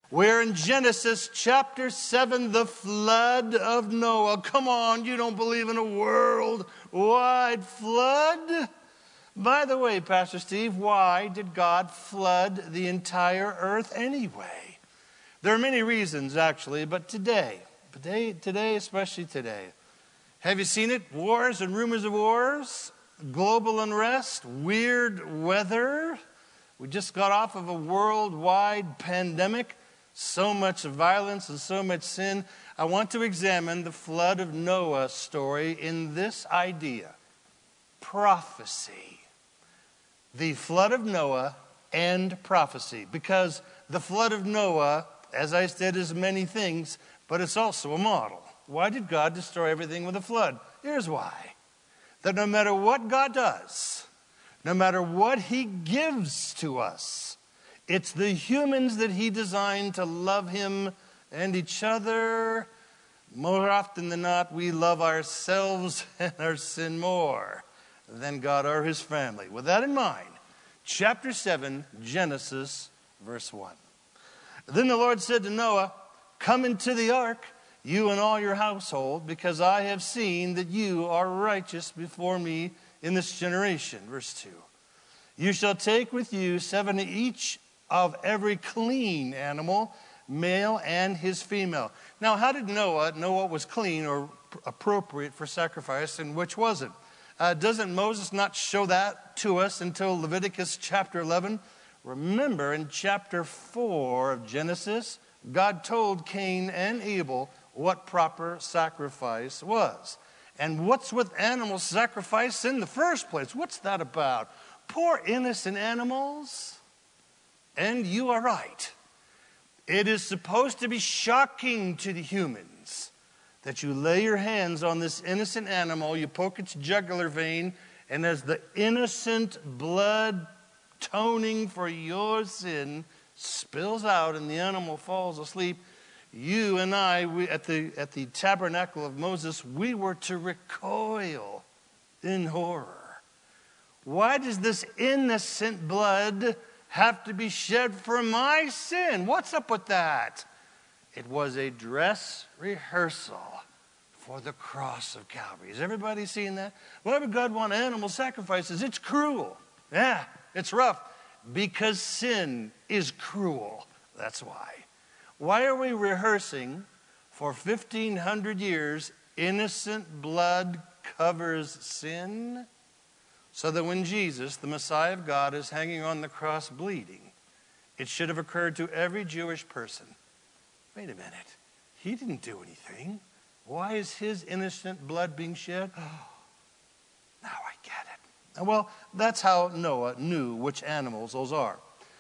We're in Genesis chapter 7, the flood of Noah. Come on, you don't believe in a worldwide flood? By the way, Pastor Steve, why did God flood the entire earth anyway? There are many reasons, actually, but today, especially today, have you seen it? Wars and rumors of wars, global unrest, weird weather. We just got off of a worldwide pandemic. So much violence and so much sin. I want to examine the flood of Noah story in this idea. Prophecy. The flood of Noah and prophecy. Because the flood of Noah, as I said, is many things, but it's also a model. Why did God destroy everything with a flood? Here's why. That no matter what God does, no matter what He gives to us, it's the humans that He designed to love Him and each other. More often than not, we love ourselves and our sin more than God or His family. With that in mind, chapter 7, Genesis, verse 1. Then the Lord said to Noah, "Come into the ark, you and all your household, because I have seen that you are righteous before me in this generation." Verse 2. "You shall take with you 7 each of every clean animal, male and his female." Now, how did Noah know what was clean or appropriate for sacrifice and which wasn't? Doesn't Moses not show that to us until Leviticus chapter 11? Remember, in chapter 4 of Genesis, God told Cain and Abel what proper sacrifice was. And what's with animal sacrifice in the first place? What's that about? Poor innocent animals. And you are right. It is supposed to be shocking to the humans that you lay your hands on this innocent animal, you poke its jugular vein, and as the innocent blood toning for your sin spills out and the animal falls asleep, you and I, at the tabernacle of Moses, we were to recoil in horror. Why does this innocent blood have to be shed for my sin? What's up with that? It was a dress rehearsal for the cross of Calvary. Has everybody seen that? Why would God want animal sacrifices? It's cruel. Yeah, it's rough. Because sin is cruel. That's why. Why are we rehearsing for 1,500 years innocent blood covers sin? So that when Jesus, the Messiah of God, is hanging on the cross bleeding, it should have occurred to every Jewish person, wait a minute, He didn't do anything. Why is His innocent blood being shed? Oh, now I get it. Well, that's how Noah knew which animals those are.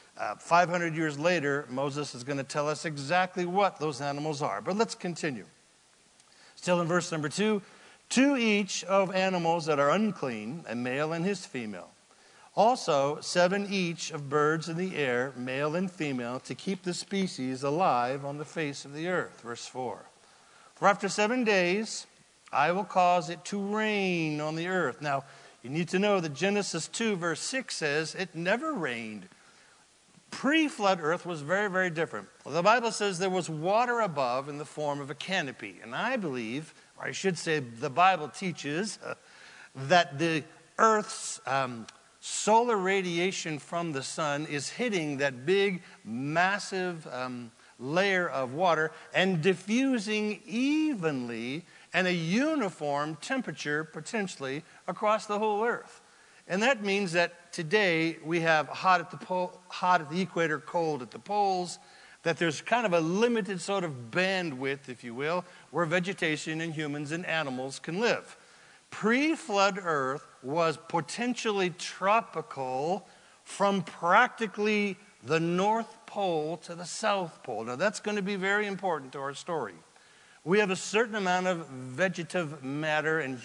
500 years later, Moses is going to tell us exactly what those animals are. But let's continue. Still in verse number 2. 2 each of animals that are unclean, a male and his female. Also 7 each of birds in the air, male and female, to keep the species alive on the face of the earth. Verse 4. For after 7 days, I will cause it to rain on the earth. Now, you need to know that Genesis 2 verse 6 says it never rained. Pre-flood earth was very, very different. Well, the Bible says there was water above in the form of a canopy. And I believe, or I should say the Bible teaches, that the earth's solar radiation from the sun is hitting that big, massive layer of water and diffusing evenly and a uniform temperature potentially across the whole earth. And that means that today we have hot at the equator, cold at the poles, that there's kind of a limited sort of bandwidth, if you will, where vegetation and humans and animals can live. Pre-flood earth was potentially tropical from practically the North Pole to the South Pole. Now that's going to be very important to our story. We have a certain amount of vegetative matter and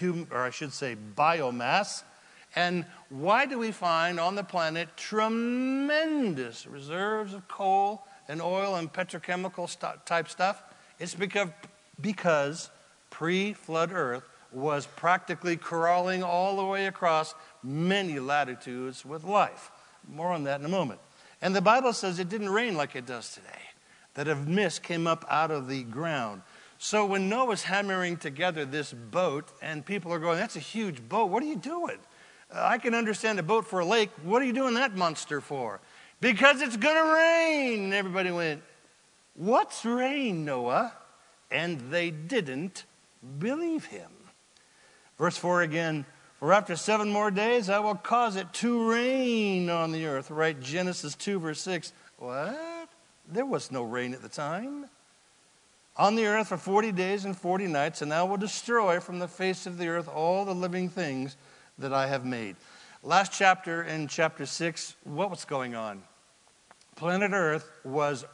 biomass. And why do we find on the planet tremendous reserves of coal and oil and petrochemical type stuff? It's because pre-flood earth was practically crawling all the way across many latitudes with life. More on that in a moment. And the Bible says it didn't rain like it does today. that of mist came up out of the ground. So when Noah's hammering together this boat, and people are going, that's a huge boat, what are you doing? I can understand a boat for a lake. What are you doing that monster for? Because it's going to rain. And everybody went, what's rain, Noah? And they didn't believe him. Verse 4 again, for after 7 more days I will cause it to rain on the earth. Right, Genesis 2 verse 6. What? There was no rain at the time. On the earth for 40 days and 40 nights, and I will destroy from the face of the earth all the living things that I have made. Last chapter, in chapter 6, what was going on? Planet Earth was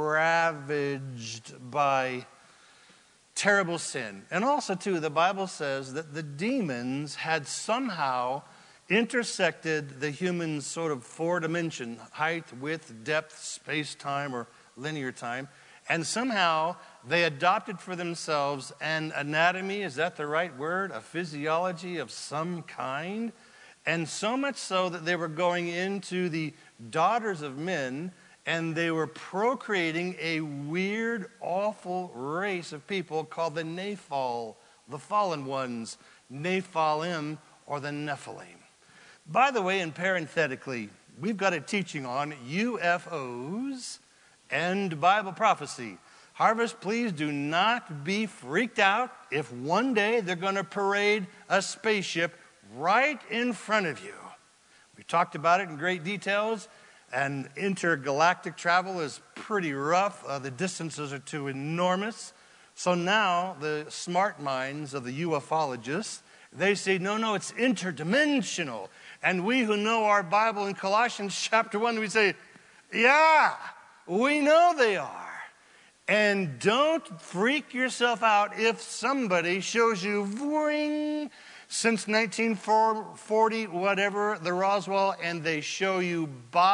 ravaged by terrible sin. And also, too, the Bible says that the demons had somehow intersected the human sort of 4-dimension, height, width, depth, space, time, or linear time. And somehow they adopted for themselves an anatomy, is that the right word? A physiology of some kind. And so much so that they were going into the daughters of men, and they were procreating a weird, awful race of people called the Nephal, the fallen ones, Nephalim, or the Nephilim. By the way, and parenthetically, we've got a teaching on UFOs and Bible prophecy. Harvest, please do not be freaked out if one day they're going to parade a spaceship right in front of you. We talked about it in great details, and intergalactic travel is pretty rough. The distances are too enormous. So now the smart minds of the ufologists, they say, no, it's interdimensional. And we who know our Bible in Colossians chapter 1, we say, yeah, we know they are. And don't freak yourself out if somebody shows you, voing, since 1940, whatever, the Roswell, and they show you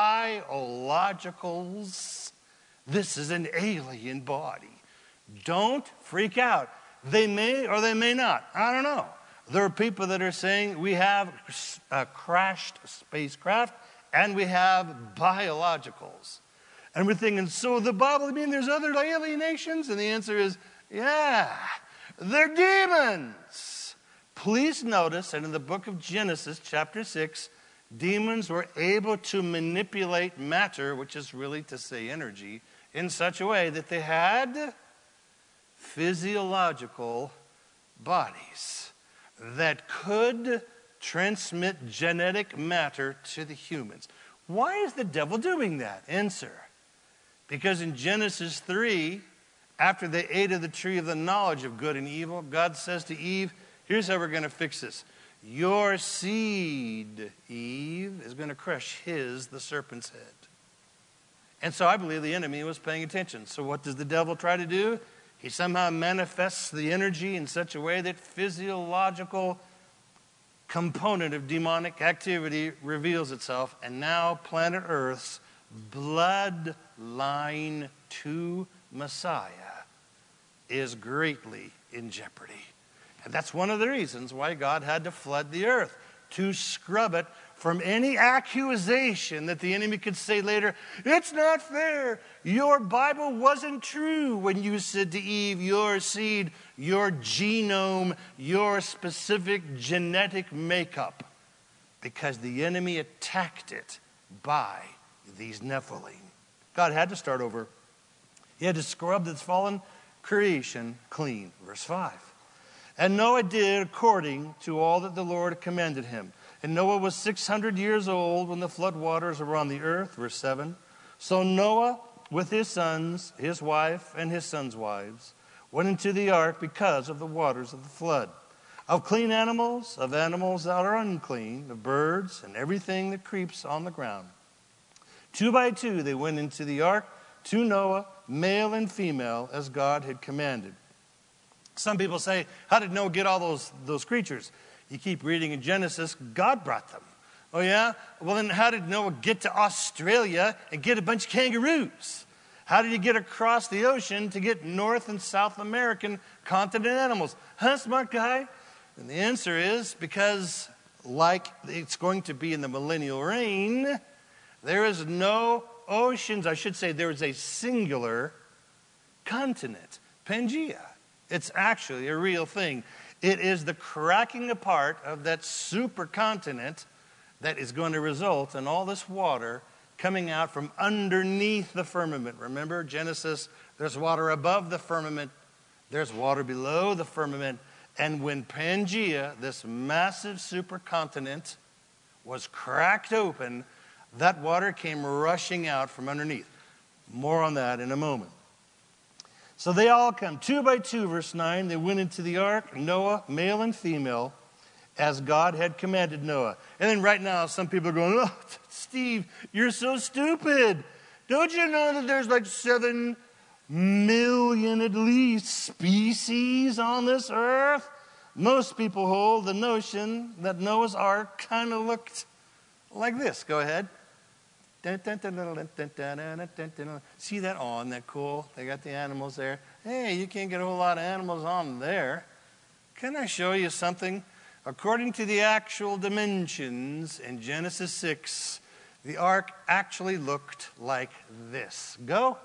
biologicals. This is an alien body. Don't freak out. They may or they may not. I don't know. There are people that are saying we have a crashed spacecraft and we have biologicals. And we're thinking, so the Bible, I mean, there's other alienations? And the answer is, yeah, they're demons. Please notice that in the book of Genesis, chapter 6, demons were able to manipulate matter, which is really to say energy, in such a way that they had physiological bodies that could transmit genetic matter to the humans. Why is the devil doing that? Answer. Because in Genesis 3, after they ate of the tree of the knowledge of good and evil, God says to Eve, here's how we're going to fix this. Your seed, Eve, is going to crush the serpent's head. And so I believe the enemy was paying attention. So what does the devil try to do? He somehow manifests the energy in such a way that physiological component of demonic activity reveals itself. And now planet Earth's bloodline to Messiah is greatly in jeopardy. And that's one of the reasons why God had to flood the earth, to scrub it from any accusation that the enemy could say later, it's not fair. Your Bible wasn't true when you said to Eve, your seed, your genome, your specific genetic makeup, because the enemy attacked it by these Nephilim. God had to start over. He had to scrub this fallen creation clean. Verse 5. And Noah did according to all that the Lord commanded him. And Noah was 600 years old when the flood waters were on the earth. Verse 7. So Noah with his sons, his wife, and his sons' wives went into the ark because of the waters of the flood. Of clean animals, of animals that are unclean, of birds, and everything that creeps on the ground. 2 by 2 they went into the ark, to Noah, male and female, as God had commanded. Some people say, how did Noah get all those creatures? You keep reading in Genesis, God brought them. Oh yeah? Well then how did Noah get to Australia and get a bunch of kangaroos? How did he get across the ocean to get North and South American continent animals? Huh, smart guy? And the answer is because, like it's going to be in the millennial reign, there is no oceans. I should say there is a singular continent, Pangaea. It's actually a real thing. It is the cracking apart of that supercontinent that is going to result in all this water coming out from underneath the firmament. Remember, Genesis, there's water above the firmament, there's water below the firmament. And when Pangaea, this massive supercontinent, was cracked open, that water came rushing out from underneath. More on that in a moment. So they all come, 2 by 2, verse 9. They went into the ark, Noah, male and female, as God had commanded Noah. And then right now, some people are going, oh, Steve, you're so stupid. Don't you know that there's like 7 million at least species on this earth? Most people hold the notion that Noah's ark kind of looked like this. Go ahead. See that? Oh, isn't that cool? They got the animals there. Hey, you can't get a whole lot of animals on there. Can I show you something? According to the actual dimensions in Genesis 6, the ark actually looked like this. Go.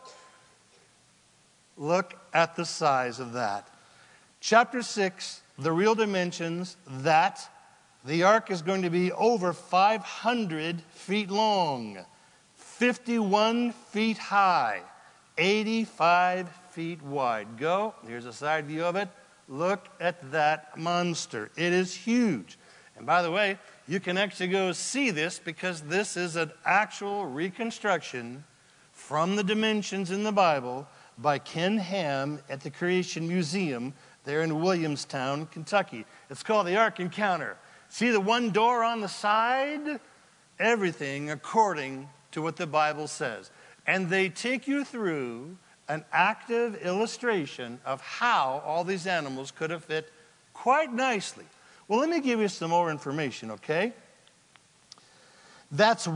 Look at the size of that. Chapter 6, the real dimensions, that the ark is going to be over 500 feet long, 51 feet high, 85 feet wide. Go. Here's a side view of it. Look at that monster. It is huge. And by the way, you can actually go see this because this is an actual reconstruction from the dimensions in the Bible by Ken Ham at the Creation Museum there in Williamstown, Kentucky. It's called the Ark Encounter. See the one door on the side? Everything according to what the Bible says. And they take you through an active illustration of how all these animals could have fit quite nicely. Well, let me give you some more information, okay? That's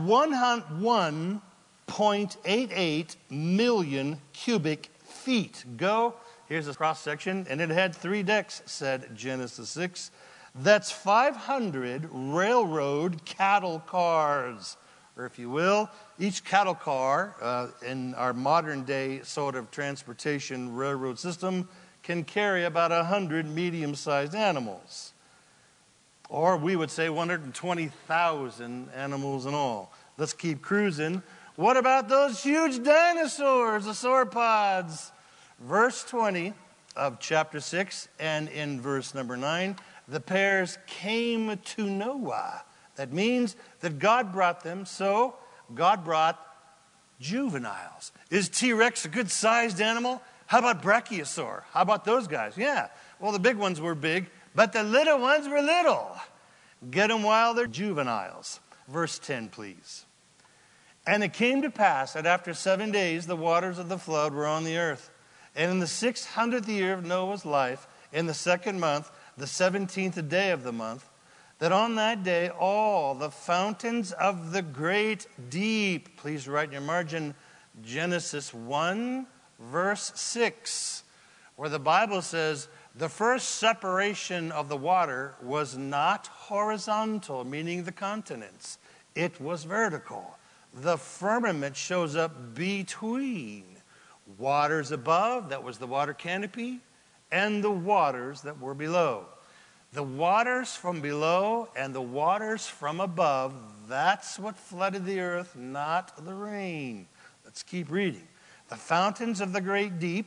1.88 million cubic feet. Go. Here's a cross section, and it had 3 decks, said Genesis 6. That's 500 railroad cattle cars, or if you will, each cattle car in our modern day sort of transportation railroad system can carry about 100 medium-sized animals. Or we would say 120,000 animals in all. Let's keep cruising. What about those huge dinosaurs, the sauropods? Verse 20 of chapter 6 and in verse number 9, the pairs came to Noah. That means that God brought them, so God brought juveniles. Is T-Rex a good-sized animal? How about Brachiosaur? How about those guys? Yeah. Well, the big ones were big, but the little ones were little. Get them while they're juveniles. Verse 10, please. And it came to pass that after 7 days the waters of the flood were on the earth. And in the 600th year of Noah's life, in the 2nd month, the 17th day of the month, that on that day all the fountains of the great deep, please write in your margin, Genesis 1, verse 6, where the Bible says the first separation of the water was not horizontal, meaning the continents. It was vertical. The firmament shows up between waters above, that was the water canopy, and the waters that were below. The waters from below and the waters from above, that's what flooded the earth, not the rain. Let's keep reading. The fountains of the great deep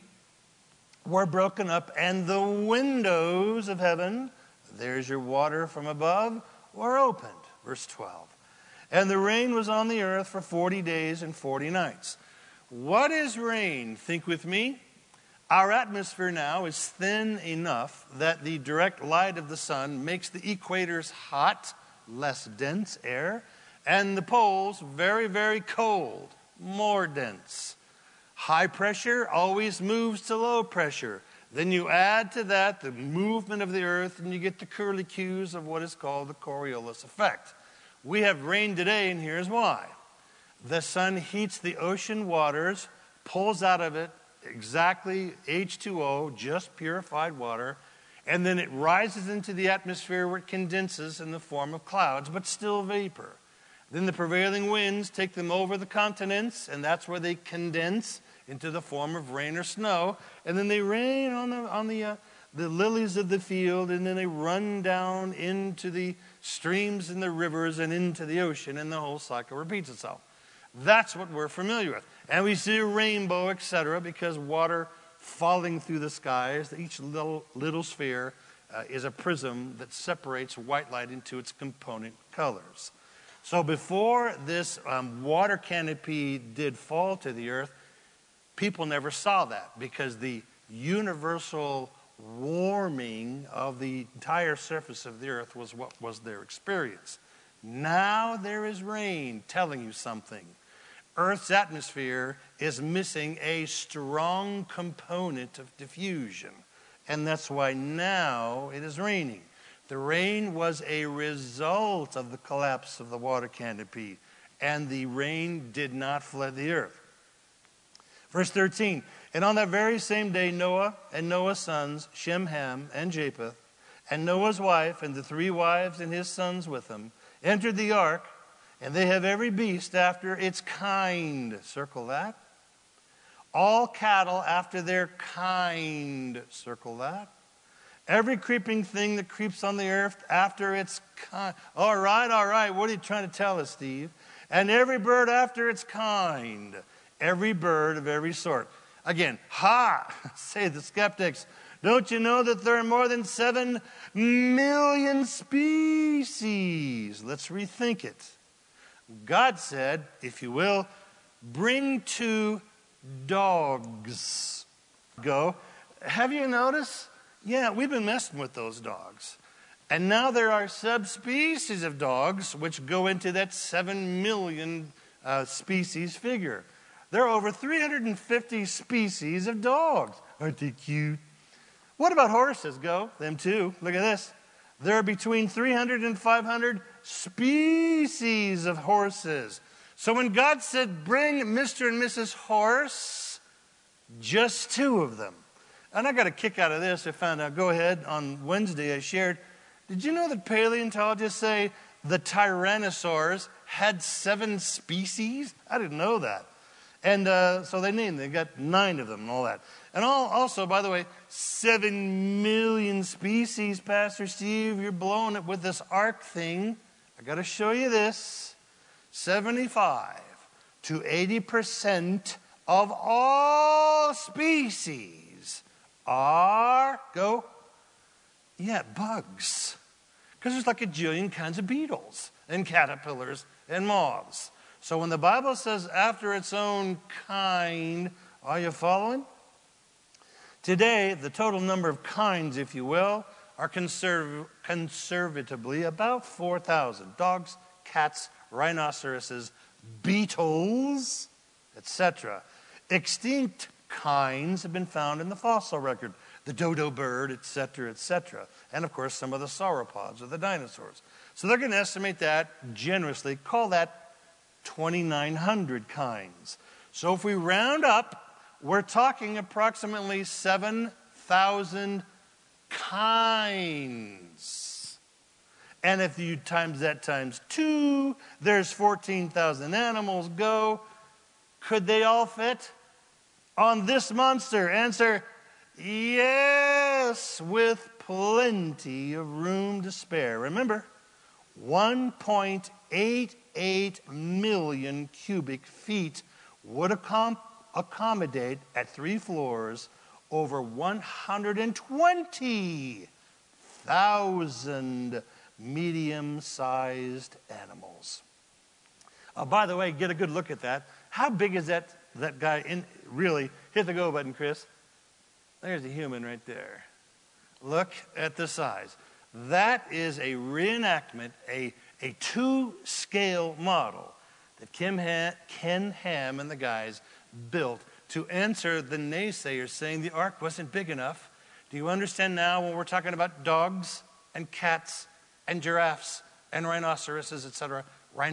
were broken up, and the windows of heaven, there's your water from above, were opened. Verse 12. And the rain was on the earth for 40 days and 40 nights. What is rain? Think with me. Our atmosphere now is thin enough that the direct light of the sun makes the equators hot, less dense air, and the poles very, very cold, more dense. High pressure always moves to low pressure. Then you add to that the movement of the earth, and you get the curlicues of what is called the Coriolis effect. We have rain today, and here's why. The sun heats the ocean waters, pulls out of it exactly H2O, just purified water, and then it rises into the atmosphere where it condenses in the form of clouds, but still vapor. Then the prevailing winds take them over the continents, and that's where they condense into the form of rain or snow, and then they rain on the lilies of the field, and then they run down into the streams and the rivers and into the ocean, and the whole cycle repeats itself. That's what we're familiar with. And we see a rainbow, etc., because water falling through the skies, each little sphere is a prism that separates white light into its component colors. So before this water canopy did fall to the earth, people never saw that because the universal warming of the entire surface of the earth was what was their experience. Now there is rain telling you something. Earth's atmosphere is missing a strong component of diffusion, and that's why now it is raining. The rain was a result of the collapse of the water canopy, and the rain did not flood the earth. Verse 13, and on that very same day Noah and Noah's sons, Shem, Ham, and Japheth, and Noah's wife and the 3 wives and his sons with them, entered the ark, and they have every beast after its kind. Circle that. All cattle after their kind. Circle that. Every creeping thing that creeps on the earth after its kind. All right. What are you trying to tell us, Steve? And every bird after its kind. Every bird of every sort. Again, say the skeptics. Don't you know that there are more than 7 million species? Let's rethink it. God said, if you will, bring 2 dogs. Go. Have you noticed? Yeah, we've been messing with those dogs. And now there are subspecies of dogs which go into that 7 million species figure. There are over 350 species of dogs. Aren't they cute? What about horses? Go. Them too. Look at this. There are between 300 and 500 species of horses. So when God said, bring Mr. and Mrs. Horse, just 2 of them. And I got a kick out of this. I found out, go ahead, on Wednesday I shared, did you know that paleontologists say the Tyrannosaurs had 7 species? I didn't know that. And so they got 9 of them and all that. And also, by the way, 7 million species, Pastor Steve, you're blowing it with this ark thing. I got to show you this. 75 to 80% of all species are, bugs. Because there's like a jillion kinds of beetles and caterpillars and moths. So when the Bible says after its own kind, are you following? Today, the total number of kinds, if you will, are conservatively about 4,000. Dogs, cats, rhinoceroses, beetles, etc. Extinct kinds have been found in the fossil record. The dodo bird, etc., etc. And, of course, some of the sauropods or the dinosaurs. So they're going to estimate that generously, call that 2,900 kinds. So if we round up, we're talking approximately 7,000 kinds. And if you times that times 2, there's 14,000 animals. Go. Could they all fit on this monster? Answer, yes, with plenty of room to spare. Remember, 1.88 million cubic feet would accommodate at 3 floors over 120,000 medium-sized animals. By the way, get a good look at that. How big is that guy in really? Hit the go button, Chris. There's a human right there. Look at the size. That is a reenactment, a 2-scale model that Ken Ham and the guys built to answer the naysayers saying the ark wasn't big enough. Do you understand now when we're talking about dogs and cats and giraffes and rhinoceroses, etc.?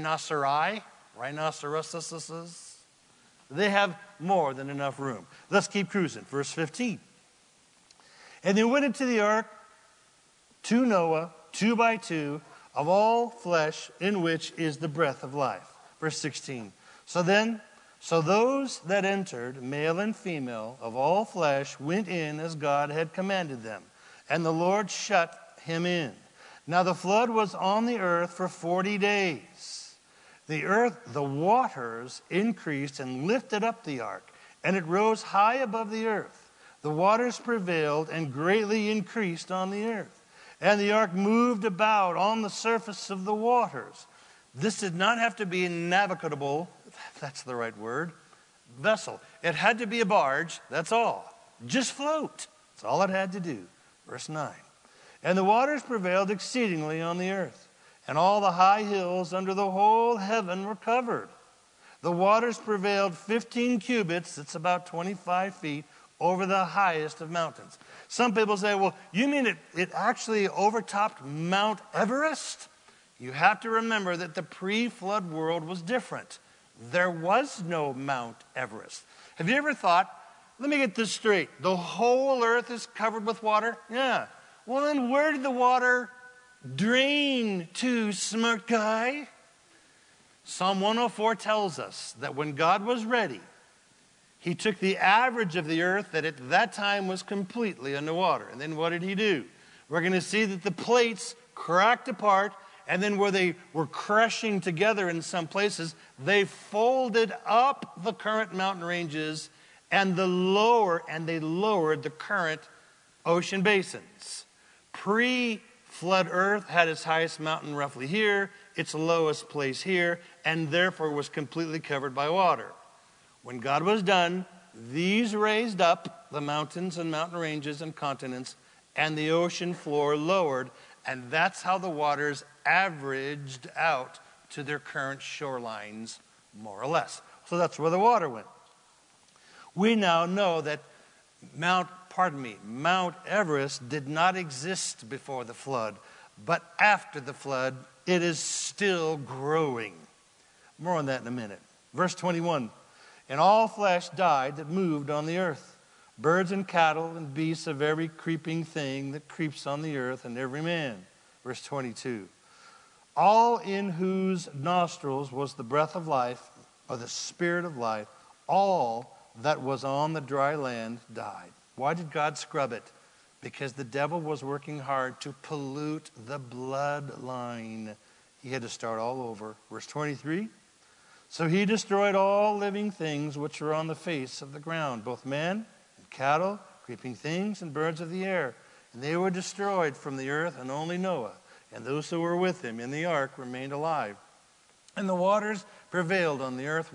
Rhinoceroses. They have more than enough room. Let's keep cruising. Verse 15. And they went into the ark to Noah, 2 by 2, of all flesh in which is the breath of life. Verse 16. So then So those that entered, male and female, of all flesh, went in as God had commanded them. And the Lord shut him in. Now the flood was on the earth for 40 days. The waters increased and lifted up the ark, and it rose high above the earth. The waters prevailed and greatly increased on the earth. And the ark moved about on the surface of the waters. This did not have to be a navigable, if that's the right word, vessel. It had to be a barge, that's all. Just float. That's all it had to do. Verse 9. And the waters prevailed exceedingly on the earth, and all the high hills under the whole heaven were covered. The waters prevailed 15 cubits, that's about 25 feet, over the highest of mountains. Some people say, well, you mean it actually overtopped Mount Everest? You have to remember that the pre-flood world was different. There was no Mount Everest. Have you ever thought, let me get this straight, the whole earth is covered with water? Yeah. Well, then where did the water drain to, smart guy? Psalm 104 tells us that when God was ready, he took the average of the earth that at that time was completely underwater. And then what did he do? We're going to see that the plates cracked apart, and then where they were crushing together in some places, they folded up the current mountain ranges and they lowered the current ocean basins. Pre-flood earth had its highest mountain roughly here, its lowest place here, and therefore was completely covered by water. When God was done, these raised up the mountains and mountain ranges and continents, and the ocean floor lowered, and that's how the waters averaged out to their current shorelines, more or less. So that's where the water went. We now know that Mount Everest did not exist before the flood, but after the flood, it is still growing. More on that in a minute. Verse 21, and all flesh died that moved on the earth, birds and cattle and beasts of every creeping thing that creeps on the earth, and every man. Verse 22, all in whose nostrils was the breath of life, or the spirit of life, all that was on the dry land died. Why did God scrub it? Because the devil was working hard to pollute the bloodline. He had to start all over. Verse 23, so he destroyed all living things which are on the face of the ground, both men and cattle, creeping things and birds of the air. And they were destroyed from the earth, and only Noah and those who were with him in the ark remained alive. And the waters prevailed on the earth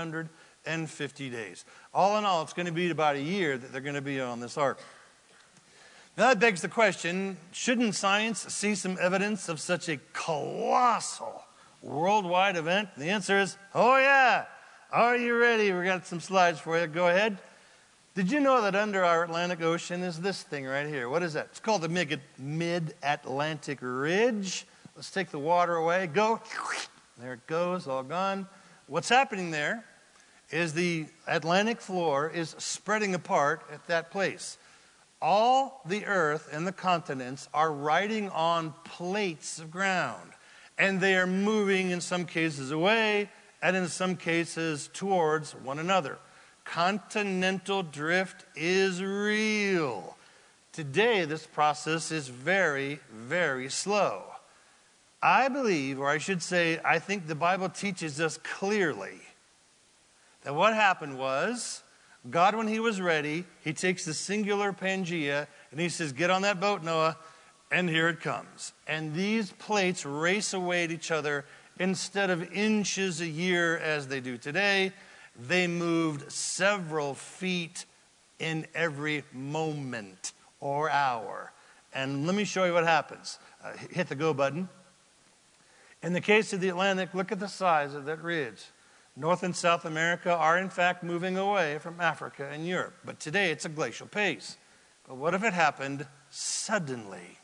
150 days. All in all, it's going to be about a year that they're going to be on this ark. Now that begs the question, shouldn't science see some evidence of such a colossal worldwide event? The answer is, oh yeah. Are you ready? We got some slides for you. Go ahead. Did you know that under our Atlantic Ocean is this thing right here? What is that? It's called the Mid-Atlantic Ridge. Let's take the water away. Go. There it goes, all gone. What's happening there is the Atlantic floor is spreading apart at that place. All the earth and the continents are riding on plates of ground. And they are moving in some cases away and in some cases towards one another. Continental drift is real. Today, this process is very, very slow. I believe, or I should say, I think the Bible teaches us clearly that what happened was, God, when he was ready, he takes the singular Pangea and he says, get on that boat, Noah, and here it comes. And these plates race away at each other instead of inches a year as they do today. They moved several feet in every moment or hour. And let me show you what happens. Hit the go button. In the case of the Atlantic, look at the size of that ridge. North and South America are in fact moving away from Africa and Europe. But today it's a glacial pace. But what if it happened suddenly?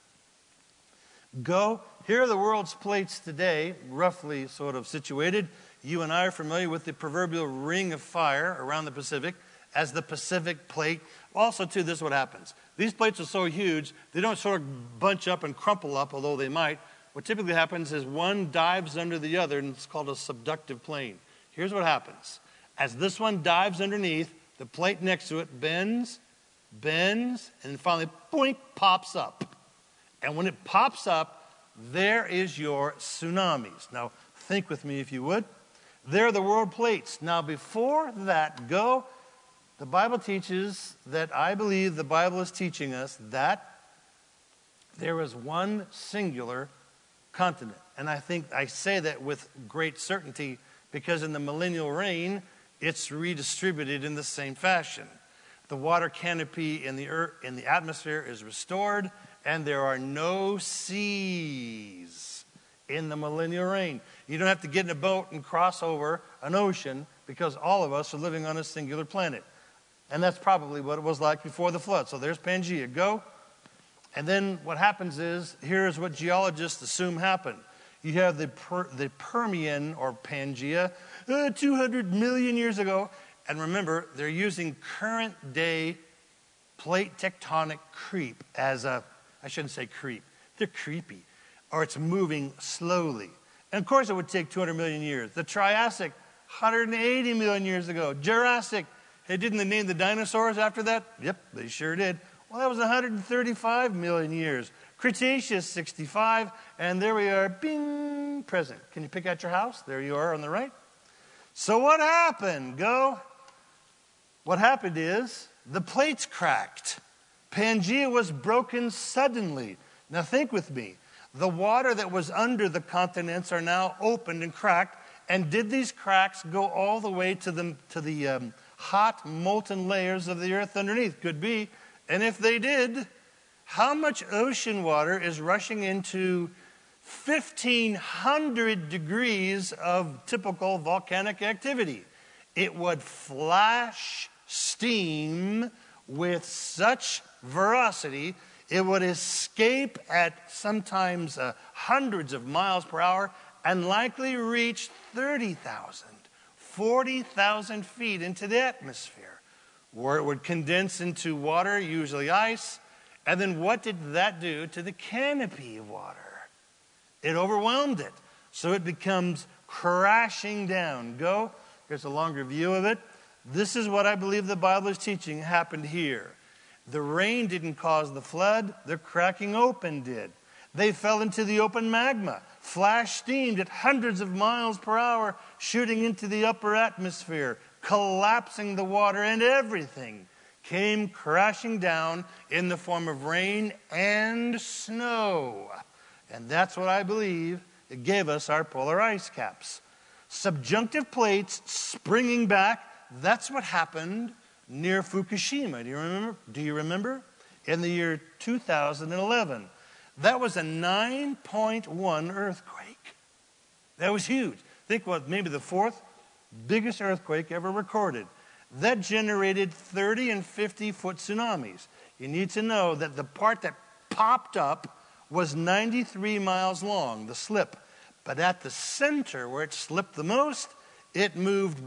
Here are the world's plates today, roughly sort of situated. You and I are familiar with the proverbial ring of fire around the Pacific as the Pacific plate. Also, too, this is what happens. These plates are so huge, they don't sort of bunch up and crumple up, although they might. What typically happens is one dives under the other, and it's called a subductive plane. Here's what happens. As this one dives underneath, the plate next to it bends, and then finally, boink, pops up. And when it pops up, there is your tsunamis. Now, think with me if you would. They're the world plates. Now, before that, the Bible teaches that I believe the Bible is teaching us that there is one singular continent. And I think I say that with great certainty because in the millennial reign, it's redistributed in the same fashion. The water canopy in the atmosphere is restored, and there are no seas in the millennial reign. You don't have to get in a boat and cross over an ocean because all of us are living on a singular planet. And that's probably what it was like before the flood. So there's Pangaea. Go. And then what happens is, here's what geologists assume happened. You have the Permian or Pangaea 200 million years ago. And remember, they're using current day plate tectonic creep as I shouldn't say creep, they're creepy, or it's moving slowly. And of course it would take 200 million years. The Triassic, 180 million years ago. Jurassic, hey, didn't they name the dinosaurs after that? Yep, they sure did. Well, that was 135 million years. Cretaceous, 65, and there we are, bing, present. Can you pick out your house? There you are on the right. So what happened? What happened is the plates cracked. Pangaea was broken suddenly. Now think with me. The water that was under the continents are now opened and cracked. And did these cracks go all the way to the hot, molten layers of the earth underneath? Could be. And if they did, how much ocean water is rushing into 1,500 degrees of typical volcanic activity? It would flash steam with such ferocity, it would escape at sometimes hundreds of miles per hour and likely reach 30,000, 40,000 feet into the atmosphere, where it would condense into water, usually ice. And then what did that do to the canopy of water? It overwhelmed it. So it becomes crashing down. Here's a longer view of it. This is what I believe the Bible is teaching happened here. The rain didn't cause the flood. The cracking open did. They fell into the open magma. Flash steamed at hundreds of miles per hour, shooting into the upper atmosphere, collapsing the water, and everything came crashing down in the form of rain and snow. And that's what I believe it gave us our polar ice caps. Subjunctive plates springing back. That's what happened near Fukushima. Do you remember? In the year 2011. That was a 9.1 earthquake. That was huge. Think what, maybe the fourth biggest earthquake ever recorded. That generated 30 and 50-foot tsunamis. You need to know that the part that popped up was 93 miles long, the slip. But at the center, where it slipped the most, it moved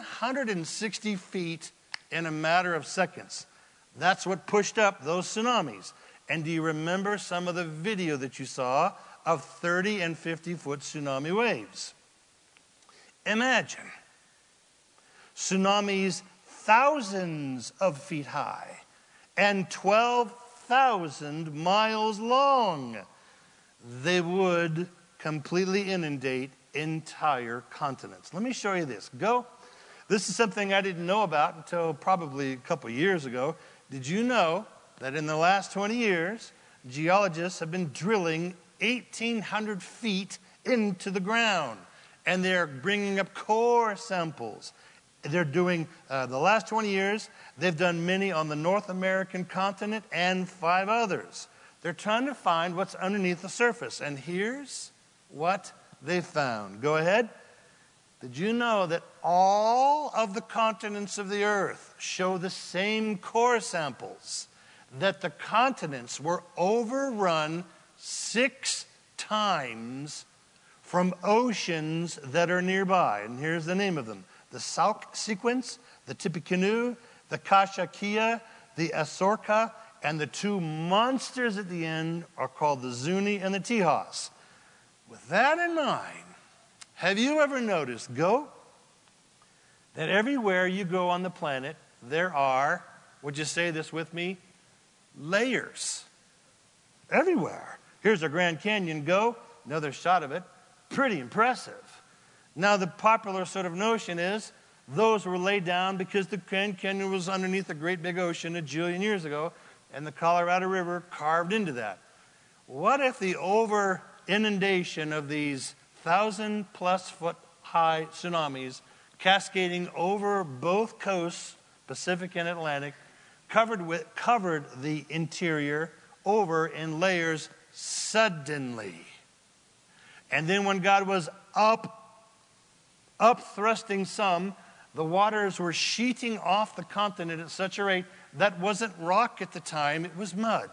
160 feet in a matter of seconds. That's what pushed up those tsunamis. And do you remember some of the video that you saw of 30 and 50-foot tsunami waves? Imagine tsunamis thousands of feet high and 12,000 miles long. They would completely inundate entire continents. Let me show you this. This is something I didn't know about until probably a couple years ago. Did you know that in the last 20 years, geologists have been drilling 1,800 feet into the ground, and they're bringing up core samples. They're doing, the last 20 years, they've done many on the North American continent and 5 others. They're trying to find what's underneath the surface, and here's what they found. Go ahead. Did you know that all of the continents of the earth show the same core samples? That the continents were overrun 6 times from oceans that are nearby. And here's the name of them. The Sauk sequence, the Tippecanoe, the Kashakia, the Asorka, and the 2 monsters at the end are called the Zuni and the Tejas. With that in mind, have you ever noticed, that that everywhere you go on the planet, there are, would you say this with me? Layers. Everywhere. Here's the Grand Canyon. Go. Another shot of it. Pretty impressive. Now, the popular sort of notion is those were laid down because the Grand Canyon was underneath a great big ocean a jillion years ago, and the Colorado River carved into that. What if the over-inundation of these 1,000-plus foot high tsunamis cascading over both coasts, Pacific and Atlantic, covered the interior over in layers suddenly? And then when God was up thrusting some, the waters were sheeting off the continent at such a rate that wasn't rock at the time, it was mud.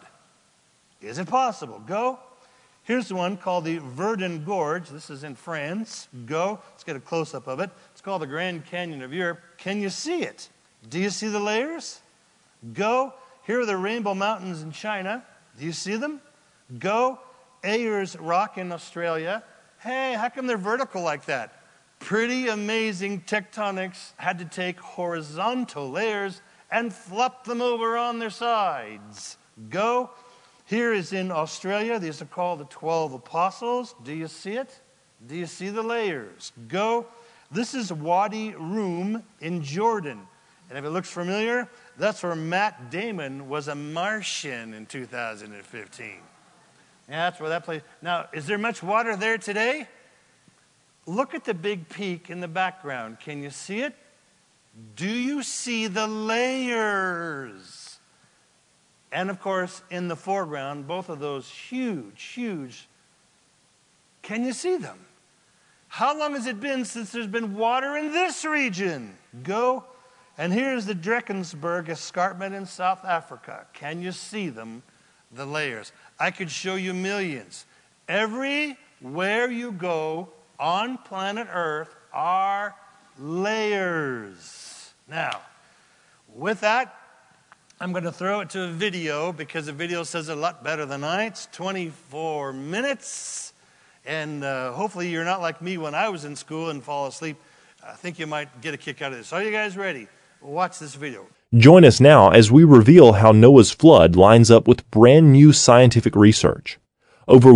Is it possible? Go. Here's one called the Verdun Gorge. This is in France. Go. Let's get a close-up of it. It's called the Grand Canyon of Europe. Can you see it? Do you see the layers? Go. Here are the Rainbow Mountains in China. Do you see them? Go. Ayers Rock in Australia. Hey, how come they're vertical like that? Pretty amazing tectonics had to take horizontal layers and flop them over on their sides. Go. Here is in Australia. These are called the 12 Apostles. Do you see it? Do you see the layers? Go. This is Wadi Rum in Jordan. And if it looks familiar, that's where Matt Damon was a Martian in 2015. Yeah, that's where that place. Now, is there much water there today? Look at the big peak in the background. Can you see it? Do you see the layers? And of course, in the foreground, both of those huge, can you see them? How long has it been since there's been water in this region? Go. And here's the Drakensberg escarpment in South Africa. Can you see them? The layers. I could show you millions. Everywhere you go on planet Earth are layers. Now, with that, I'm going to throw it to a video because the video says it a lot better than I. It's 24 minutes. And hopefully you're not like me when I was in school and fall asleep. I think you might get a kick out of this. Are you guys ready? Watch this video. Join us now as we reveal how Noah's flood lines up with brand new scientific research. Over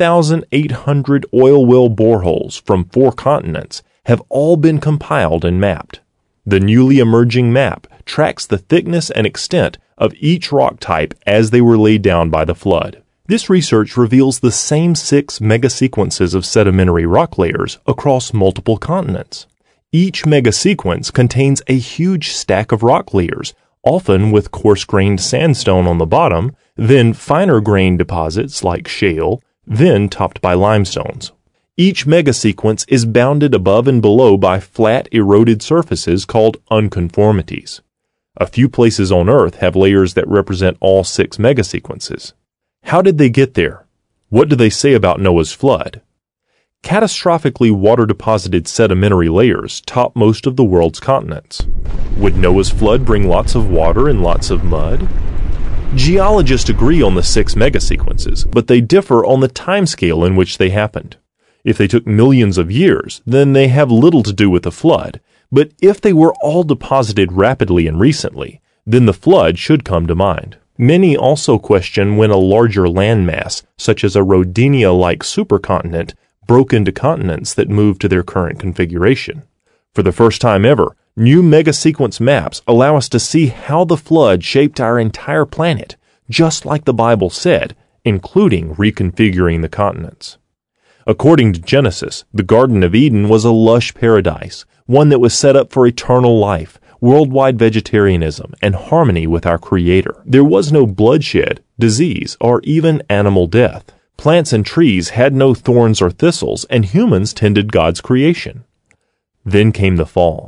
1,800 oil well boreholes from 4 continents have all been compiled and mapped. The newly emerging map tracks the thickness and extent of each rock type as they were laid down by the flood. This research reveals the same 6 megasequences of sedimentary rock layers across multiple continents. Each megasequence contains a huge stack of rock layers, often with coarse-grained sandstone on the bottom, then finer-grained deposits like shale, then topped by limestones. Each megasequence is bounded above and below by flat, eroded surfaces called unconformities. A few places on Earth have layers that represent all 6 megasequences. How did they get there? What do they say about Noah's flood? Catastrophically water-deposited sedimentary layers top most of the world's continents. Would Noah's flood bring lots of water and lots of mud? Geologists agree on the 6 megasequences, but they differ on the timescale in which they happened. If they took millions of years, then they have little to do with the flood, but if they were all deposited rapidly and recently, then the flood should come to mind. Many also question when a larger landmass, such as a Rodinia-like supercontinent, broke into continents that moved to their current configuration. For the first time ever, new megasequence maps allow us to see how the flood shaped our entire planet, just like the Bible said, including reconfiguring the continents. According to Genesis, the Garden of Eden was a lush paradise, one that was set up for eternal life, worldwide vegetarianism, and harmony with our Creator. There was no bloodshed, disease, or even animal death. Plants and trees had no thorns or thistles, and humans tended God's creation. Then came the fall.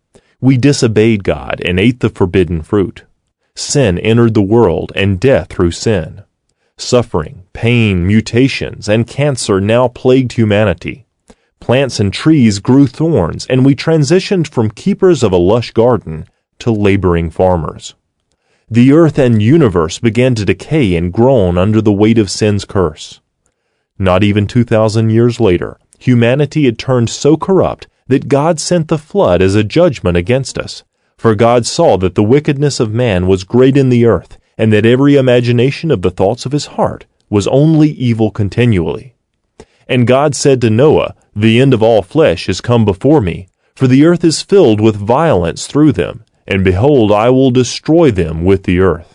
We disobeyed God and ate the forbidden fruit. Sin entered the world, and death through sin. Suffering, pain, mutations, and cancer now plagued humanity. Plants and trees grew thorns, and we transitioned from keepers of a lush garden to laboring farmers. The earth and universe began to decay and groan under the weight of sin's curse. Not even 2,000 years later, humanity had turned so corrupt that God sent the flood as a judgment against us. For God saw that the wickedness of man was great in the earth, and that every imagination of the thoughts of his heart was only evil continually. And God said to Noah, The end of all flesh is come before me, for the earth is filled with violence through them, and behold, I will destroy them with the earth.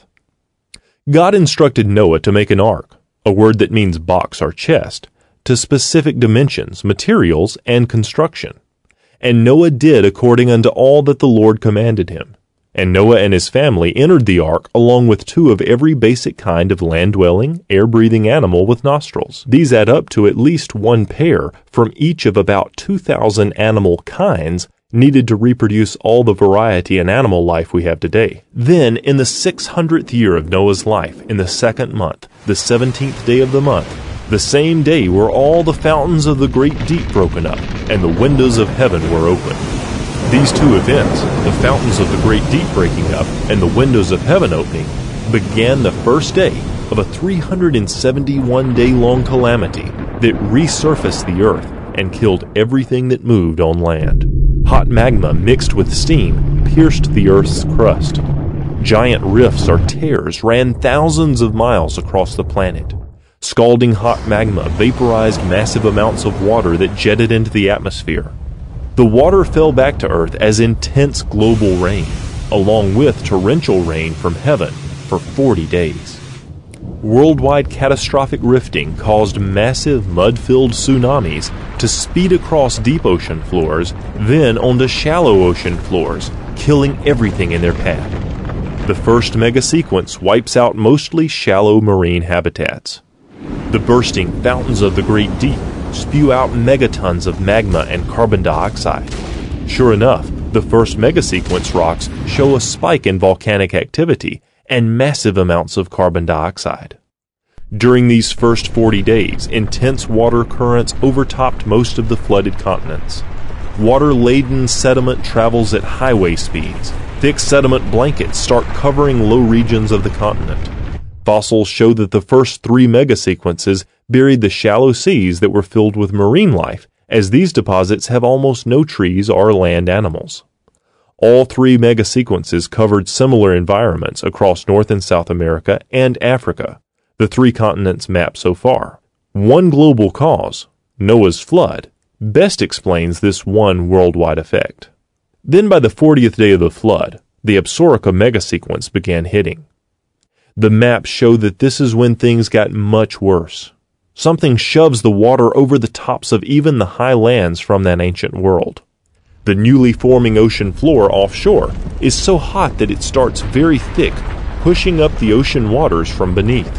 God instructed Noah to make an ark, a word that means box or chest, to specific dimensions, materials, and construction. And Noah did according unto all that the Lord commanded him. And Noah and his family entered the ark along with 2 of every basic kind of land-dwelling, air-breathing animal with nostrils. These add up to at least 1 pair from each of about 2,000 animal kinds needed to reproduce all the variety in animal life we have today. Then, in the 600th year of Noah's life, in the 2nd month, the 17th day of the month, the same day were all the fountains of the great deep broken up, and the windows of heaven were opened. These 2 events, the fountains of the great deep breaking up and the windows of heaven opening, began the first day of a 371-day-long calamity that resurfaced the earth and killed everything that moved on land. Hot magma mixed with steam pierced the earth's crust. Giant rifts or tears ran thousands of miles across the planet. Scalding hot magma vaporized massive amounts of water that jetted into the atmosphere. The water fell back to Earth as intense global rain, along with torrential rain from heaven for 40 days. Worldwide catastrophic rifting caused massive mud-filled tsunamis to speed across deep ocean floors, then onto shallow ocean floors, killing everything in their path. The first mega-sequence wipes out mostly shallow marine habitats. The bursting fountains of the great deep spew out megatons of magma and carbon dioxide. Sure enough, the first megasequence rocks show a spike in volcanic activity and massive amounts of carbon dioxide. During these first 40 days, intense water currents overtopped most of the flooded continents. Water-laden sediment travels at highway speeds. Thick sediment blankets start covering low regions of the continent. Fossils show that the first 3 megasequences buried the shallow seas that were filled with marine life, as these deposits have almost no trees or land animals. All 3 megasequences covered similar environments across North and South America and Africa, the 3 continents mapped so far. One global cause, Noah's flood, best explains this one worldwide effect. Then by the 40th day of the flood, the Absaroka megasequence began hitting. The maps show that this is when things got much worse. Something shoves the water over the tops of even the high lands from that ancient world. The newly forming ocean floor offshore is so hot that it starts very thick, pushing up the ocean waters from beneath.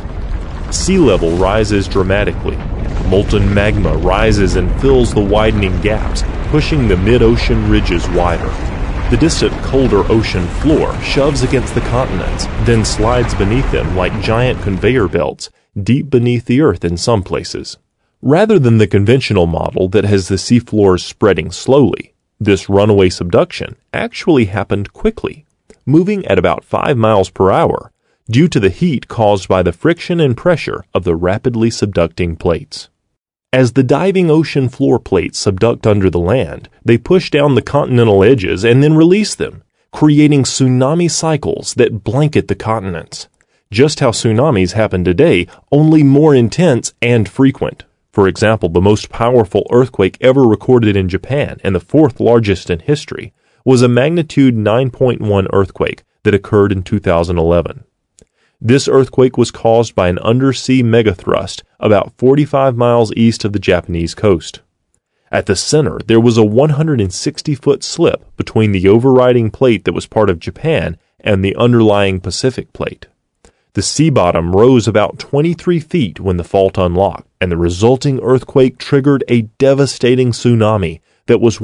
Sea level rises dramatically. Molten magma rises and fills the widening gaps, pushing the mid-ocean ridges wider. The distant colder ocean floor shoves against the continents, then slides beneath them like giant conveyor belts, deep beneath the earth in some places. Rather than the conventional model that has the seafloors spreading slowly, this runaway subduction actually happened quickly, moving at about 5 miles per hour, due to the heat caused by the friction and pressure of the rapidly subducting plates. As the diving ocean floor plates subduct under the land, they push down the continental edges and then release them, creating tsunami cycles that blanket the continents. Just how tsunamis happen today, only more intense and frequent. For example, the most powerful earthquake ever recorded in Japan, and the 4th largest in history, was a magnitude 9.1 earthquake that occurred in 2011. This earthquake was caused by an undersea megathrust about 45 miles east of the Japanese coast. At the center, there was a 160-foot slip between the overriding plate that was part of Japan and the underlying Pacific plate. The sea bottom rose about 23 feet when the fault unlocked, and the resulting earthquake triggered a devastating tsunami that was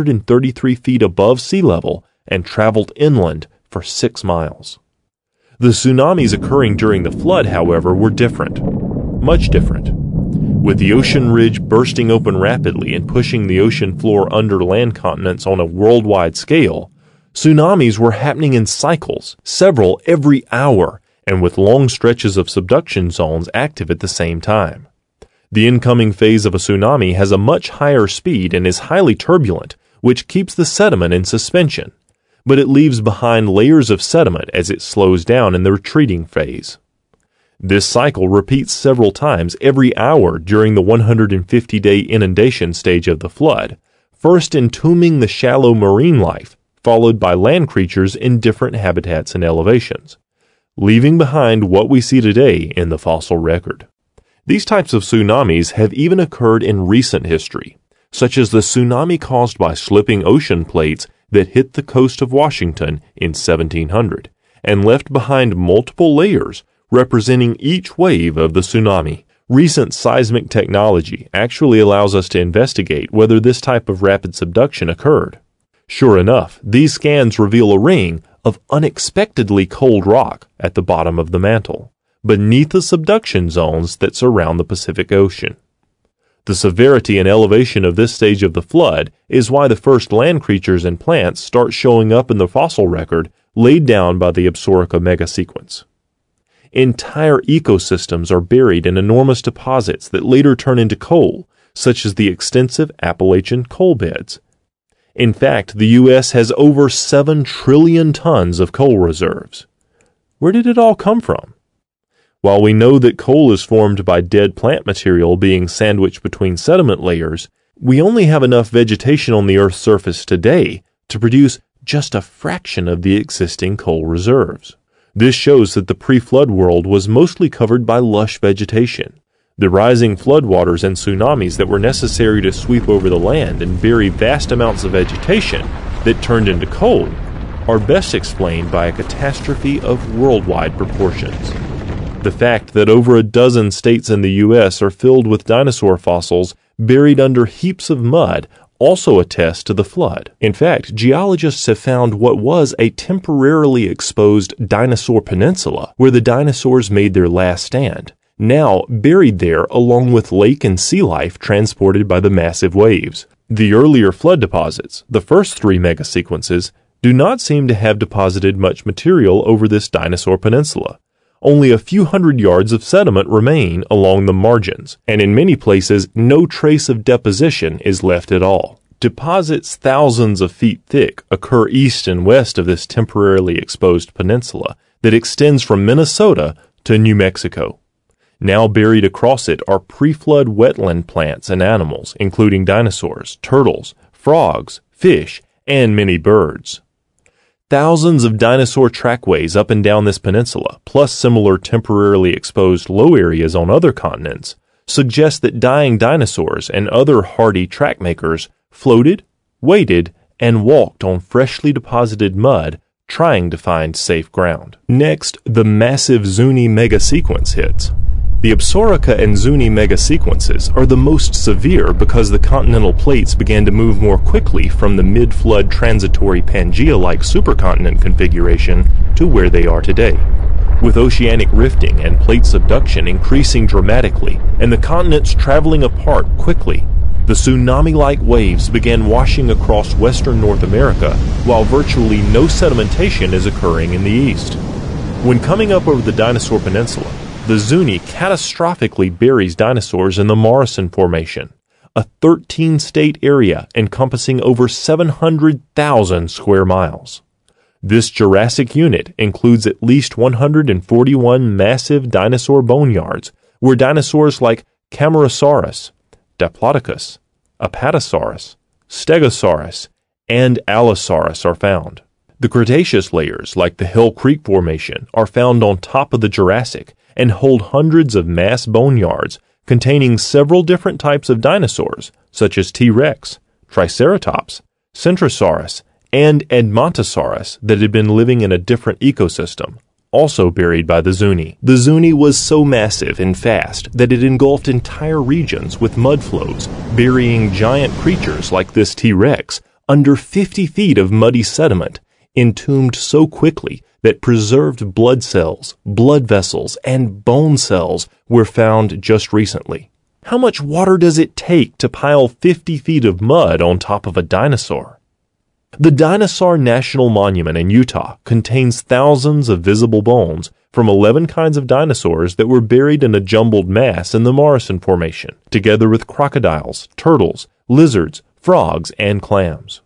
133 feet above sea level and traveled inland for 6 miles. The tsunamis occurring during the flood, however, were different. Much different. With the ocean ridge bursting open rapidly and pushing the ocean floor under land continents on a worldwide scale, tsunamis were happening in cycles, several every hour, and with long stretches of subduction zones active at the same time. The incoming phase of a tsunami has a much higher speed and is highly turbulent, which keeps the sediment in suspension, but it leaves behind layers of sediment as it slows down in the retreating phase. This cycle repeats several times every hour during the 150-day inundation stage of the flood, first entombing the shallow marine life, followed by land creatures in different habitats and elevations, leaving behind what we see today in the fossil record. These types of tsunamis have even occurred in recent history, such as the tsunami caused by slipping ocean plates that hit the coast of Washington in 1700 and left behind multiple layers representing each wave of the tsunami. Recent seismic technology actually allows us to investigate whether this type of rapid subduction occurred. Sure enough, these scans reveal a ring of unexpectedly cold rock at the bottom of the mantle, beneath the subduction zones that surround the Pacific Ocean. The severity and elevation of this stage of the flood is why the first land creatures and plants start showing up in the fossil record laid down by the Absaroka megasequence. Entire ecosystems are buried in enormous deposits that later turn into coal, such as the extensive Appalachian coal beds. In fact, the U.S. has over 7 trillion tons of coal reserves. Where did it all come from? While we know that coal is formed by dead plant material being sandwiched between sediment layers, we only have enough vegetation on the Earth's surface today to produce just a fraction of the existing coal reserves. This shows that the pre-flood world was mostly covered by lush vegetation. The rising floodwaters and tsunamis that were necessary to sweep over the land and bury vast amounts of vegetation that turned into coal are best explained by a catastrophe of worldwide proportions. The fact that over a dozen states in the U.S. are filled with dinosaur fossils buried under heaps of mud also attests to the flood. In fact, geologists have found what was a temporarily exposed dinosaur peninsula where the dinosaurs made their last stand, now buried there along with lake and sea life transported by the massive waves. The earlier flood deposits, the first 3 megasequences, do not seem to have deposited much material over this dinosaur peninsula. Only a few hundred yards of sediment remain along the margins, and in many places no trace of deposition is left at all. Deposits thousands of feet thick occur east and west of this temporarily exposed peninsula that extends from Minnesota to New Mexico. Now buried across it are pre-flood wetland plants and animals, including dinosaurs, turtles, frogs, fish, and many birds. Thousands of dinosaur trackways up and down this peninsula, plus similar temporarily exposed low areas on other continents, suggest that dying dinosaurs and other hardy trackmakers floated, waded, and walked on freshly deposited mud, trying to find safe ground. Next, the massive Zuni megasequence hits. The Absaroka and Zuni megasequences are the most severe because the continental plates began to move more quickly from the mid-flood transitory Pangaea-like supercontinent configuration to where they are today, with oceanic rifting and plate subduction increasing dramatically and the continents traveling apart quickly. The tsunami-like waves began washing across western North America while virtually no sedimentation is occurring in the east. When coming up over the Dinosaur Peninsula, the Zuni catastrophically buries dinosaurs in the Morrison Formation, a 13-state area encompassing over 700,000 square miles. This Jurassic unit includes at least 141 massive dinosaur boneyards where dinosaurs like Camarasaurus, Diplodocus, Apatosaurus, Stegosaurus, and Allosaurus are found. The Cretaceous layers, like the Hill Creek Formation, are found on top of the Jurassic and hold hundreds of mass boneyards containing several different types of dinosaurs, such as T-Rex, Triceratops, Centrosaurus, and Edmontosaurus that had been living in a different ecosystem, also buried by the Zuni. The Zuni was so massive and fast that it engulfed entire regions with mud flows, burying giant creatures like this T-Rex under 50 feet of muddy sediment, entombed so quickly that preserved blood cells, blood vessels, and bone cells were found just recently. How much water does it take to pile 50 feet of mud on top of a dinosaur? The Dinosaur National Monument in Utah contains thousands of visible bones from 11 kinds of dinosaurs that were buried in a jumbled mass in the Morrison Formation, together with crocodiles, turtles, lizards, frogs, and clams.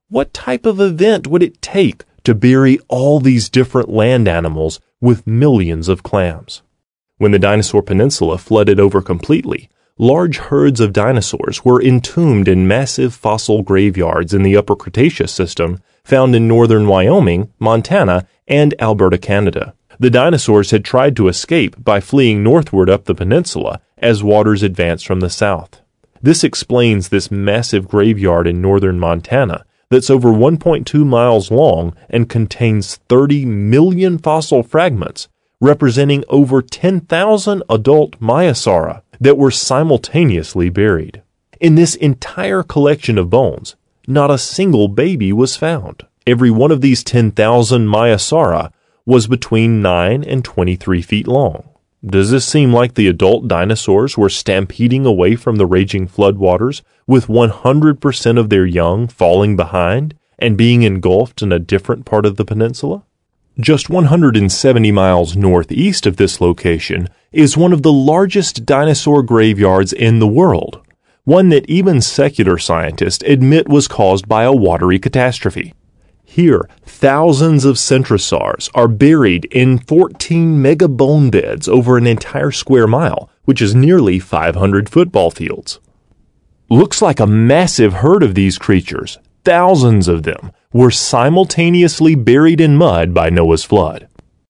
What type of event would it take to bury all these different land animals with millions of clams? When the Dinosaur Peninsula flooded over completely, large herds of dinosaurs were entombed in massive fossil graveyards in the Upper Cretaceous system found in northern Wyoming, Montana, and Alberta, Canada. The dinosaurs had tried to escape by fleeing northward up the peninsula as waters advanced from the south. This explains this massive graveyard in northern Montana that's over 1.2 miles long and contains 30 million fossil fragments, representing over 10,000 adult Maiasaura that were simultaneously buried. In this entire collection of bones, not a single baby was found. Every one of these 10,000 Maiasaura was between 9 and 23 feet long. Does this seem like the adult dinosaurs were stampeding away from the raging floodwaters with 100% of their young falling behind and being engulfed in a different part of the peninsula? Just 170 miles northeast of this location is one of the largest dinosaur graveyards in the world, one that even secular scientists admit was caused by a watery catastrophe. Here, thousands of centrosaurs are buried in 14 mega bone beds over an entire square mile, which is nearly 500 football fields. Looks like a massive herd of these creatures, thousands of them, were simultaneously buried in mud by Noah's flood.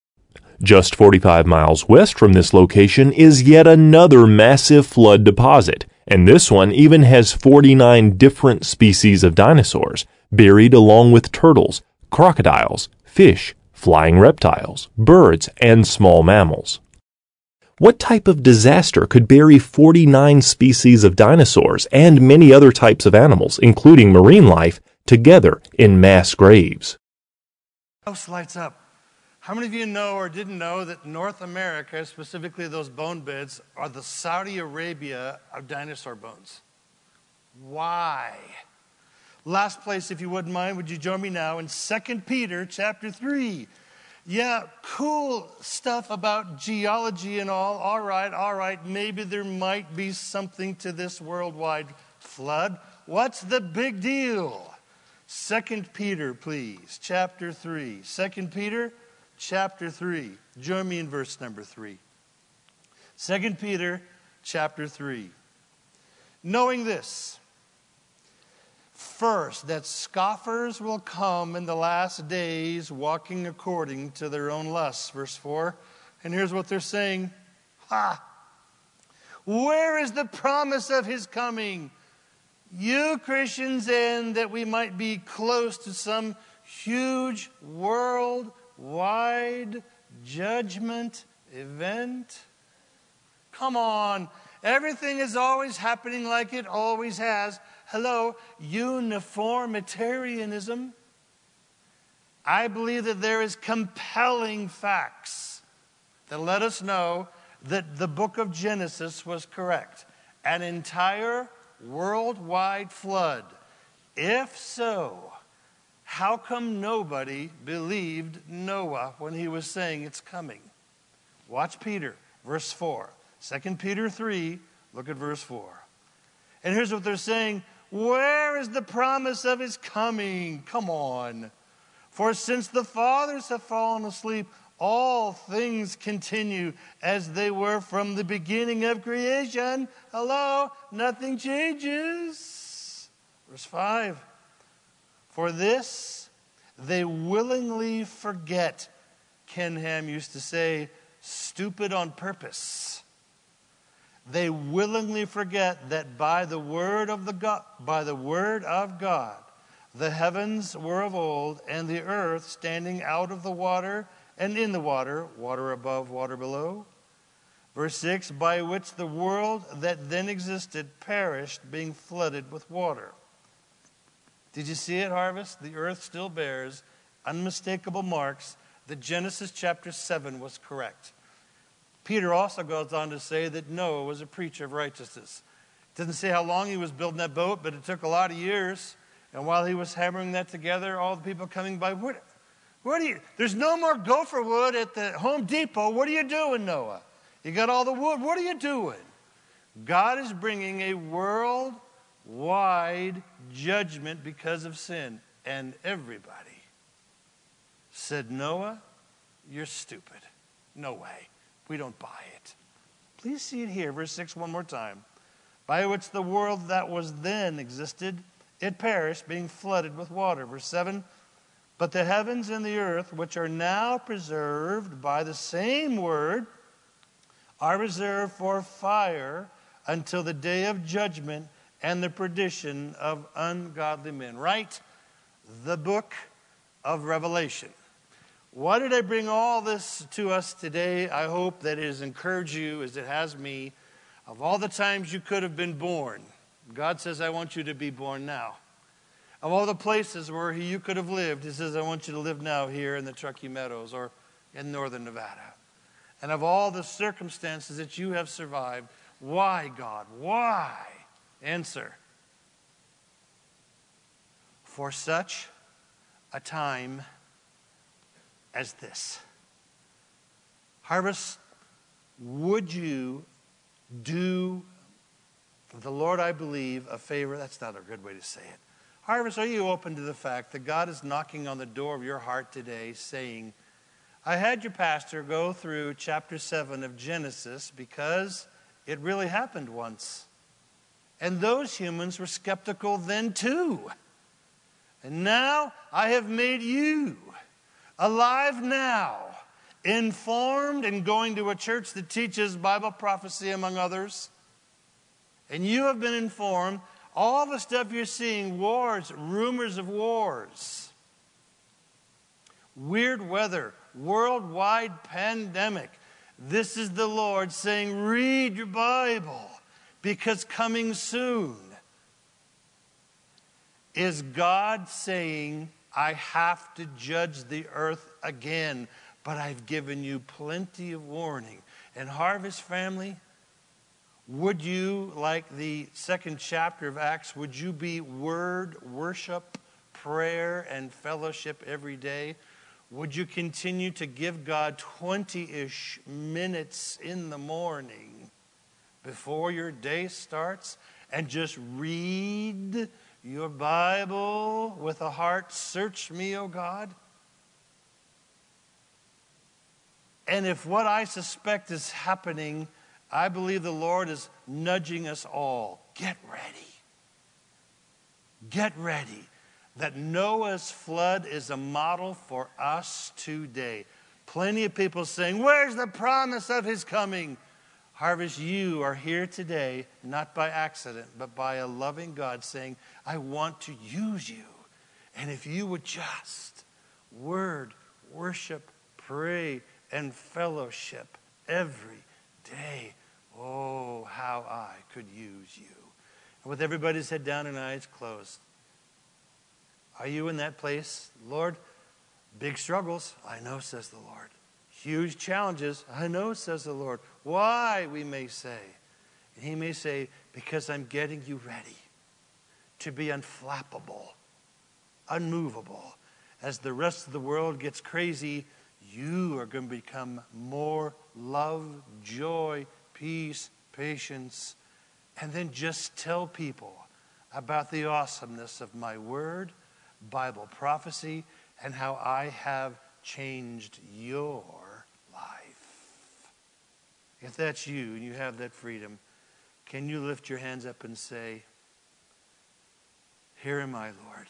Just 45 miles west from this location is yet another massive flood deposit, and this one even has 49 different species of dinosaurs buried along with turtles, crocodiles, fish, flying reptiles, birds, and small mammals. What type of disaster could bury 49 species of dinosaurs and many other types of animals, including marine life, together in mass graves? House lights up. How many of you know or didn't know that North America, specifically those bone beds, are the Saudi Arabia of dinosaur bones? Why? Last place, if you wouldn't mind, would you join me now in 2 Peter chapter 3? Yeah, cool stuff about geology and all. All right. Maybe there might be something to this worldwide flood. What's the big deal? 2 Peter, please, chapter 3. 2 Peter chapter 3. Join me in verse number 3. 2 Peter chapter 3. Knowing this, first, that scoffers will come in the last days, walking according to their own lusts. Verse 4. And here's what they're saying. Where is the promise of his coming? You Christians, and that we might be close to some huge worldwide judgment event. Come on. Everything is always happening like it always has. Hello, uniformitarianism. I believe that there is compelling facts that let us know that the book of Genesis was correct. An entire worldwide flood. If so, how come nobody believed Noah when he was saying it's coming? Watch Peter, verse 4. 2 Peter 3, look at verse 4. And here's what they're saying. Where is the promise of his coming? Come on. For since the fathers have fallen asleep, all things continue as they were from the beginning of creation. Hello, nothing changes. Verse 5. For this they willingly forget. Ken Ham used to say, stupid on purpose. They willingly forget that by the word of God, the heavens were of old, and the earth standing out of the water and in the water, water above, water below. Verse 6, by which the world that then existed perished, being flooded with water. Did you see it, Harvest? The earth still bears unmistakable marks that Genesis chapter 7 was correct. Peter also goes on to say that Noah was a preacher of righteousness. It doesn't say how long he was building that boat, but it took a lot of years. And while he was hammering that together, all the people coming by, there's no more gopher wood at the Home Depot. What are you doing, Noah? You got all the wood. What are you doing? God is bringing a worldwide judgment because of sin. And everybody said, Noah, you're stupid. No way. We don't buy it. Please see it here, verse 6 one more time. By which the world that was then existed, it perished, being flooded with water. Verse 7, but the heavens and the earth, which are now preserved by the same word, are reserved for fire until the day of judgment and the perdition of ungodly men. Right? The book of Revelation. Why did I bring all this to us today? I hope that it has encouraged you as it has me. Of all the times you could have been born, God says, I want you to be born now. Of all the places where you could have lived, He says, I want you to live now here in the Truckee Meadows or in northern Nevada. And of all the circumstances that you have survived, why, God? Why? Answer. For such a time as this. Harvest, would you do the Lord, I believe, a favor? That's not a good way to say it. Harvest, are you open to the fact that God is knocking on the door of your heart today saying, I had your pastor go through chapter 7 of Genesis because it really happened once. And those humans were skeptical then too. And now I have made you alive now, informed and going to a church that teaches Bible prophecy among others. And you have been informed. All the stuff you're seeing, wars, rumors of wars, weird weather, worldwide pandemic. This is the Lord saying, read your Bible, because coming soon. Is God saying, I have to judge the earth again, but I've given you plenty of warning? And Harvest family, would you, like the 2nd chapter of Acts, would you be word, worship, prayer, and fellowship every day? Would you continue to give God 20-ish minutes in the morning before your day starts and just read your Bible with a heart, search me, O God? And if what I suspect is happening, I believe the Lord is nudging us all. Get ready. Get ready. That Noah's flood is a model for us today. Plenty of people saying, where's the promise of His coming? Harvest, you are here today, not by accident, but by a loving God saying, I want to use you. And if you would just word, worship, pray, and fellowship every day, oh, how I could use you. And with everybody's head down and eyes closed, are you in that place? Lord, big struggles, I know, says the Lord. Huge challenges, I know, says the Lord. Why, we may say. And He may say, because I'm getting you ready to be unflappable, unmovable. As the rest of the world gets crazy, you are going to become more love, joy, peace, patience, and then just tell people about the awesomeness of my word, Bible prophecy, and how I have changed your life. If that's you and you have that freedom, can you lift your hands up and say, here am I, Lord.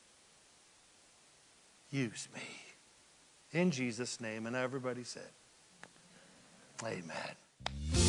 Use me. In Jesus' name. And everybody said, amen.